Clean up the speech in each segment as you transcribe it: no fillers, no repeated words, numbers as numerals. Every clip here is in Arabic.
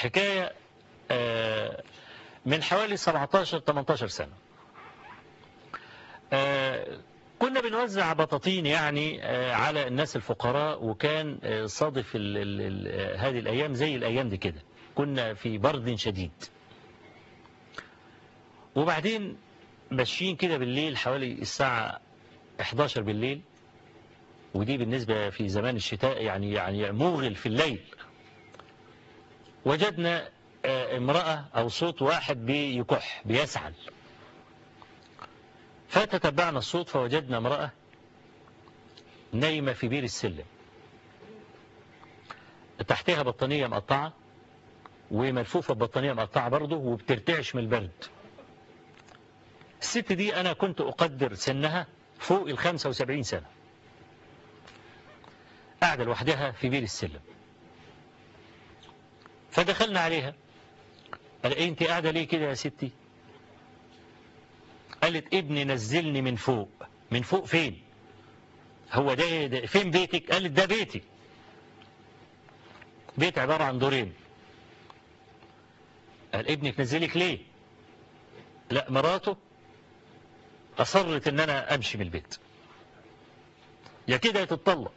الحكاية من حوالي 17-18 سنة. كنا بنوزع بطاطين يعني على الناس الفقراء، وكان صادف هذه الأيام زي الأيام دي كده، كنا في برد شديد. وبعدين ماشيين كده بالليل حوالي الساعة 11 بالليل، ودي بالنسبة في زمان الشتاء يعني موغل في الليل. وجدنا امرأة أو صوت واحد بيكح بيسعل، فتتبعنا الصوت فوجدنا امرأة نايمة في بير السلم، تحتها بطانية مقطعة وملفوفة ببطانية مقطعة برضه، وبترتعش من البرد. الست دي أنا كنت أقدر سنها فوق 75 سنة، قاعدة لوحدها في بير السلم. فدخلنا عليها، قال إيه أنت قاعدة ليه كده يا ستي؟ قالت ابني نزلني من فوق. من فوق فين؟ هو ده فين بيتك؟ قالت ده بيتي، بيت عبارة عن دورين. قال ابنك نزلك ليه؟ لا، مراته أصرت ان انا امشي من البيت، يا كده يا تتطلق.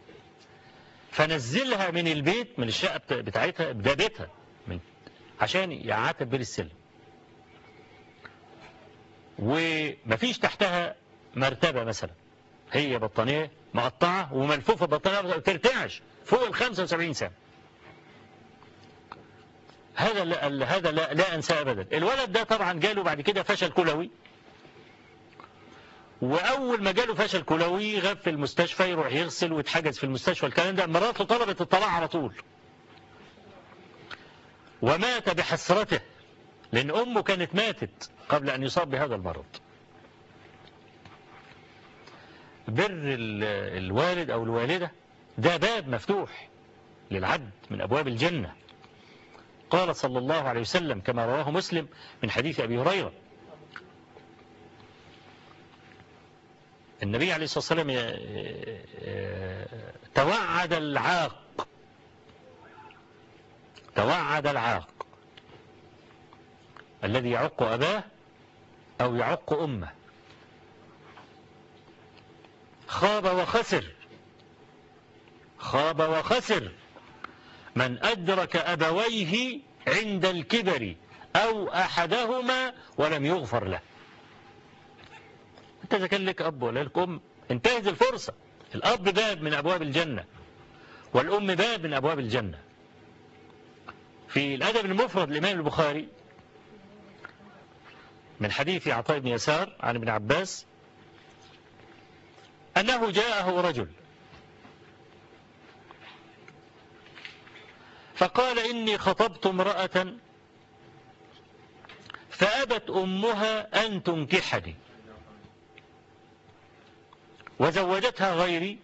فنزلها من البيت، من الشقة بتاعتها، ده بيتها، عشان يعاتب بير السلم، ومفيش تحتها مرتبة مثلا، هي بطانية مقطعة وملفوفة بطانية ترتعش فوق 75 سنة. هذا لا أنساه أبدا. الولد ده طبعا جاله بعد كده فشل كلوي، وأول ما جاله فشل كلوي غاب في المستشفى، يروح يغسل ويتحجز في المستشفى. الكلام ده مراته طلبت الطلاق على طول، ومات بحسرته، لأن أمه كانت ماتت قبل أن يصاب بهذا المرض. بر الوالد أو الوالدة ده باب مفتوح للعبد من أبواب الجنة. قال صلى الله عليه وسلم كما رواه مسلم من حديث أبي هريرة، النبي عليه الصلاة والسلام توعد العاق الذي يعق أباه أو يعق أمه، خاب وخسر من أدرك أبويه عند الكبر أو أحدهما ولم يغفر له. أنت إذا كان لك أب ولا لك أم انتهز الفرصة. الأب باب من أبواب الجنة، والأم باب من أبواب الجنة. في الأدب المفرد الإمام البخاري من حديث عطاء بن يسار عن ابن عباس أنه جاءه رجل فقال إني خطبت امرأة فأبت أمها أن تنكحني وزوجتها غيري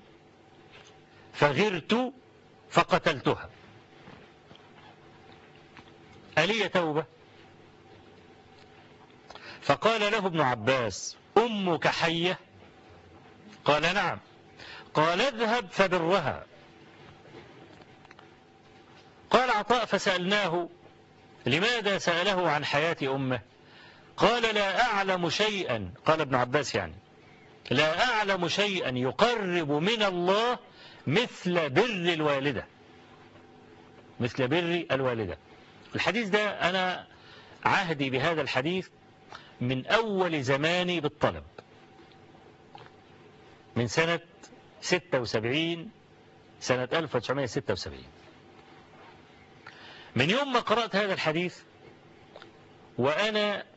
فغرت فقتلتها، ألي توبة؟ فقال له ابن عباس أمك حية؟ قال نعم. قال اذهب فبرها. قال عطاء فسألناه لماذا سأله عن حياة أمه؟ قال لا أعلم شيئا، قال ابن عباس يعني لا أعلم شيئا يقرب من الله مثل بر الوالدة، مثل بر الوالدة. الحديث ده أنا عهدي بهذا الحديث من أول زماني بالطلب، من سنة 76، سنة 1976. من يوم ما قرأت هذا الحديث وأنا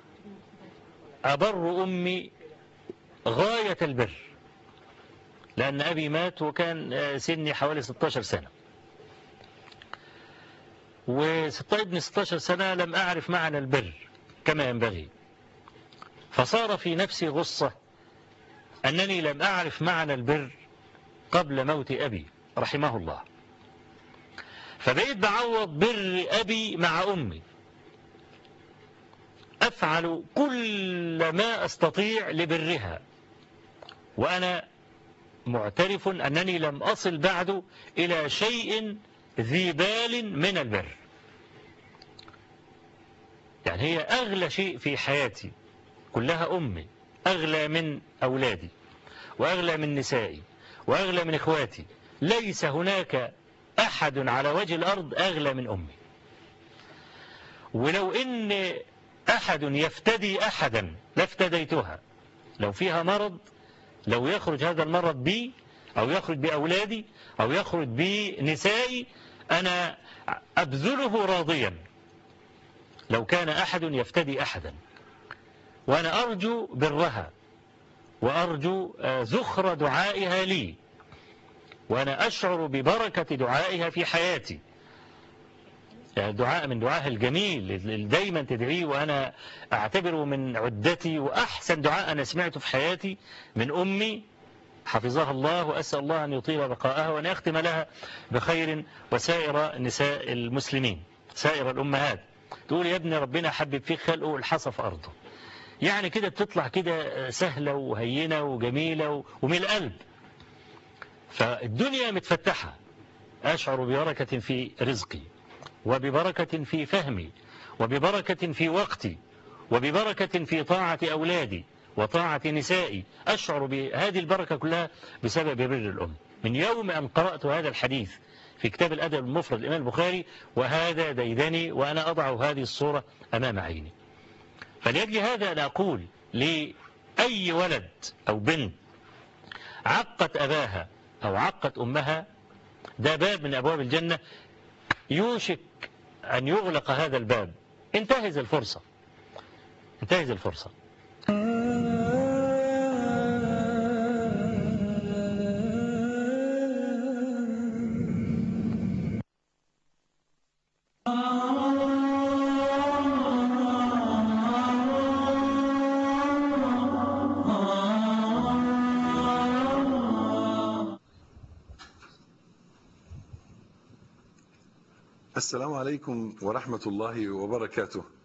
أبر أمي غاية البر، لأن أبي مات وكان سني حوالي 16 سنة، وابن 16 سنة لم أعرف معنى البر كما ينبغي، فصار في نفسي غصة أنني لم أعرف معنى البر قبل موت أبي رحمه الله، فبقيت بعوض بر أبي مع أمي، أفعل كل ما أستطيع لبرها، وأنا معترف أنني لم أصل بعد إلى شيء ذي بال من البر. يعني هي أغلى شيء في حياتي كلها أمي، أغلى من أولادي وأغلى من نسائي وأغلى من إخواتي. ليس هناك أحد على وجه الأرض أغلى من أمي. ولو إن أحد يفتدي أحدا لافتديتها. لو فيها مرض، لو يخرج هذا المرض بي أو يخرج بأولادي أو يخرج بنسائي، أنا أبذله راضيا لو كان أحد يفتدي أحدا. وأنا أرجو برها وأرجو ذخر دعائها لي، وأنا أشعر ببركة دعائها في حياتي. يعني دعاء من دعائها الجميل اللي دايما تدعيه، وأنا أعتبره من عدتي وأحسن دعاء أنا سمعته في حياتي من أمي حفظها الله، وأسأل الله أن يطيل بقاءها وأن يختم لها بخير، وسائر نساء المسلمين سائر الأمهات. تقول يا ابني ربنا حبب فيك خلقه الحصى في أرضه. يعني كده بتطلع كده سهلة وهينة وجميلة ومن القلب. فالدنيا متفتحة، أشعر ببركة في رزقي، وببركة في فهمي، وببركة في وقتي، وببركة في طاعة أولادي وطاعة نسائي. أشعر بهذه البركة كلها بسبب بر الأم. من يوم أن قرأت هذا الحديث في كتاب الأدب المفرد الإمام البخاري، وهذا ديدني وأنا أضع هذه الصورة أمام عيني. فلأجل هذا أنا أقول لأي ولد أو بنت عقت أباها أو عقت أمها، ده باب من أبواب الجنة، يوشك أن يغلق هذا الباب. انتهز الفرصة، انتهز الفرصة. السلام عليكم ورحمة الله وبركاته.